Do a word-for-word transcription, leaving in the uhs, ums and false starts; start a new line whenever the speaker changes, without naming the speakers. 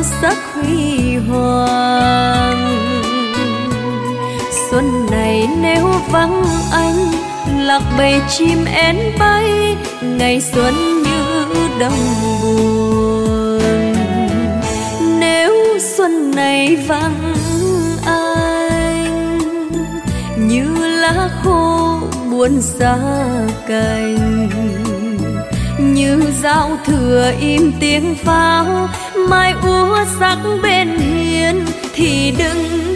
sắc huy hoàng. Xuân này nếu vắng anh, lạc bầy chim én bay, ngày xuân như đông buồn. Nếu xuân này vắng anh, như lá khô buồn xa cành, như giao thừa im tiếng pháo, mai úa sắc bên hiên thì đừng